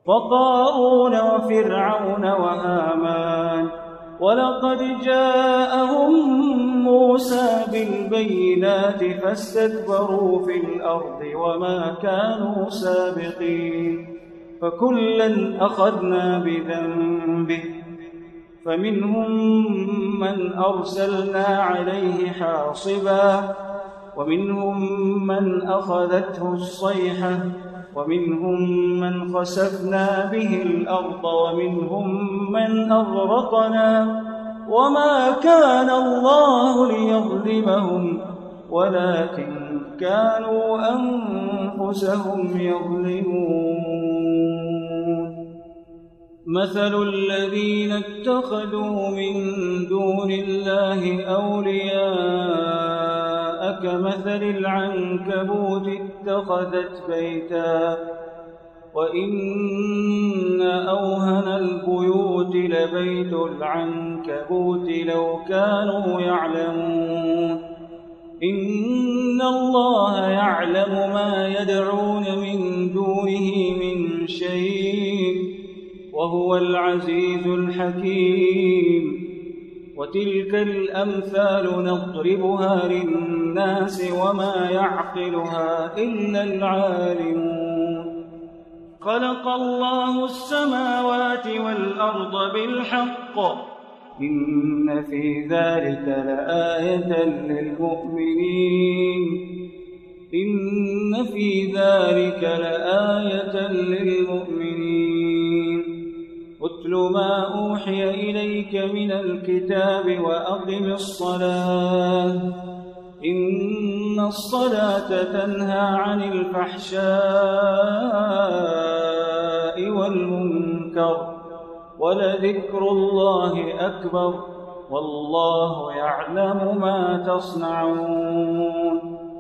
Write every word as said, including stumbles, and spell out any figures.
وقارون وفرعون وهامان. ولقد جاءهم موسى بالبينات فاستكبروا في الأرض وما كانوا سابقين. فكلا أخذنا بذنبه، فمنهم من أرسلنا عليه حاصبا، ومنهم من أخذته الصيحة، ومنهم من خسفنا به الأرض، ومنهم من أغرقنا. وما كان الله ليظلمهم ولكن كانوا أنفسهم يظلمون. مثل الذين اتخذوا من دون الله أولياء كمثل العنكبوت اتخذت بيتا، وإن أوهن البيوت لبيت العنكبوت لو كانوا يعلمون. إن الله يعلم ما يدعون من دونه من شيء، وهو العزيز الحكيم. وتلك الأمثال نضربها للناس وما يعقلها إلا العالمون. خلق الله السماوات والأرض بالحق، إن في ذلك لآية للمؤمنين إن في ذلك لآية للمؤمنين. اتل ما أوحي إليك من الكتاب وأقم الصلاة، إن الصلاة تنهى عن الفحشاء والمنكر، ولذكر الله أكبر، والله يعلم ما تصنعون.